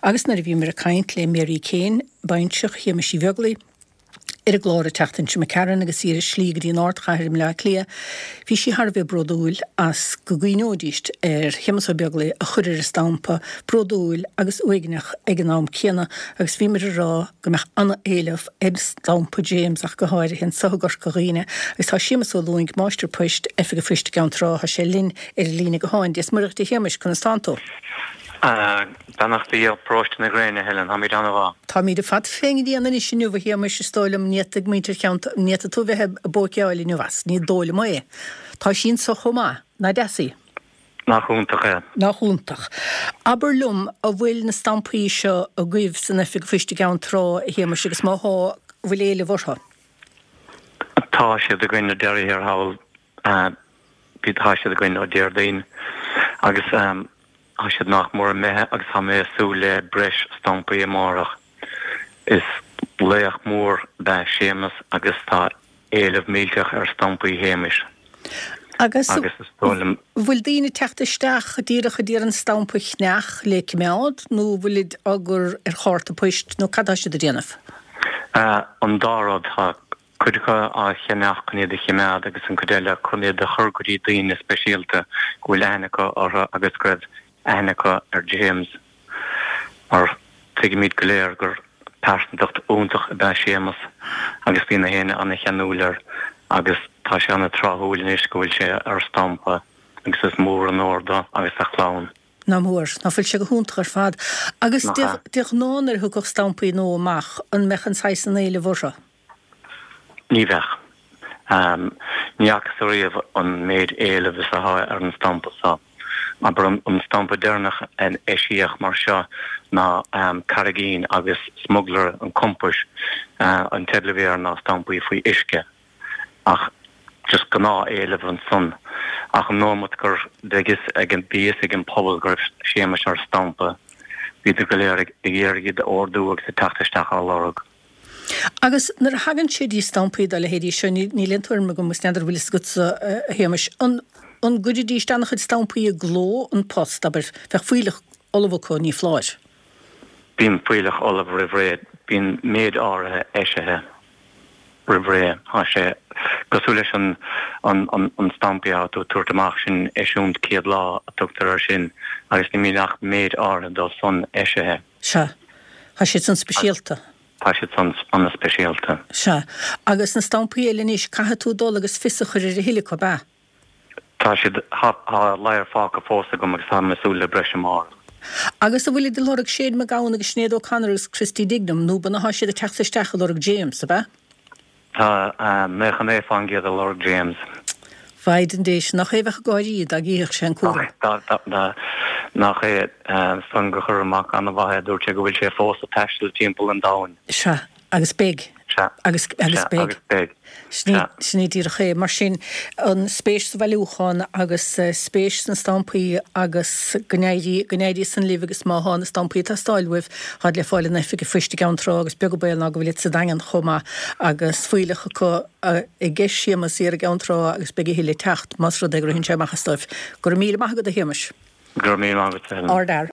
Agus na bhí mar a caint le Mary Kane, baintseach hí me sí bheglaí, a glóir teachtain se me cean agus sí slígur í náir chair me le lia. Bhí sí Harbh brodúil as go gcuinódíist chemas begla a chuir a stampa brodúil agus uignach ag an nám céanna agus bhí mar rá go meach anna éileh ed stampa James ach go háir hen sagar go riine agus tá simas ó lúing máister puist effe go frichte ganrá ha sé lin lína go háin des marach de héimeis chun stanto. Danach bhí próiste na gréine Helen ha mí anna bhá. Tá mí de fat féin dí anna sinú bh hé me se stoilm netig mítar ceant neta tú bheitthe bóceáil nu was, ní dóla mai. Tá sin so chomá na desaí. Nachúntaach Nach húntaach. Aber lum a bhfuil na stampaí seo a gcuibh san effe go frichte ganrá héimeis agus máth bhfuil éile bhortha. Tá sé de gine deir ar hail bí tá sé de gine ó déir daon agus ha siad nach mór methe agus ha mé súle breis stampaí amárach is léach mór de sémas agus tá 11 mílteach ar stampaí héimeis. Agus bhfuil daoine teachtaisteach díireach a dtíar an stampa chneach le meád nó bhfuilid agur ar cháirta poist nó cadá siad a déanamh? An dárad tá chuidecha a cheannach chunéad a chimead agus an codéile chunéad a churgurí daoine speisialta go bhfuil aithnecha agus greibh aithnecha ar James mar tuige míad go léir gur persantacht úntaach a bheith sémas agus bhína héine anna cheanúlar agus tá sé anna tráthúlanis go bhfuil sé ar stampa agus is mór an orda agus a chlán. Na mór, na fuil sé go húntaach ar fad. Agus dich nánar thugadh stampaí nó amach an mechan 16 éile bhórsa? Ní bheith. Níachas a riamh an méid éile bhís a há ar an stampa sa. Aber an stampa déirnach an éisiach mar seo na caragín agus smuggler an kompus an teblevéir na stampaí faoi isce. Ach, just gná éile an son. Ach an nómat gur degus ag an bías ag an pobl gur sémas ar stampa. Bhí go léir ag dhéirgid ordú agus a teachtaisteach á lorg. Agus nar hagan siad í stampaí le héirí seo ní lentuirrma go musneidir bhfuil go héimeis an gudidí stanach chud stampaí a gló an post aber bheith fuileach olbhá ní fláir. Bhín fuileach olbh rihré, bhín méad áirithe éisithe rihré há sé gosú leis an stampaíátú tuairteach sin éisiúnt céad lá a tugtar ar sin agus ní míach méad áirithe dó son éisithe. Se, há siad san speisialta. Tá siad san anna speisialta. Se, agus na stampaí éileníos caithe tú dó agus fisa chuir a hiile go bá. Tá siad leir fáca fósa go agus tá mesúla breis mar. Agus a bhfuil de lorug séad me gáin agus snéad ó Connors Christy Dignam nó banna siad a teachtaisteach a lorug James, a bheith? Tá mechan é fangiad a lorug James. Bhaid déis nach éheh gáiríad a gíoch sé an cúra. Nach é san go chur amach anna bhaid dúirte go bhfuil sé fós a teistil timppla an dáin. Se, agus big. Agus big. Snídír ché mar sin an spéis sa bhúcháin agus spéis san stampaí agus gnéidí san líh agus máthán na stampaí tá stáilmh had le fáile nefi go friiste ganrá agus be béil a go bhfuil sa dagan chomá agus fuilecha có i gceis siamas ar a ganrá agus be hiile techt mas ru ag hinn sé machchastáibh. Gur mí maigad a héimeis. Gur mí mágad. Ardar.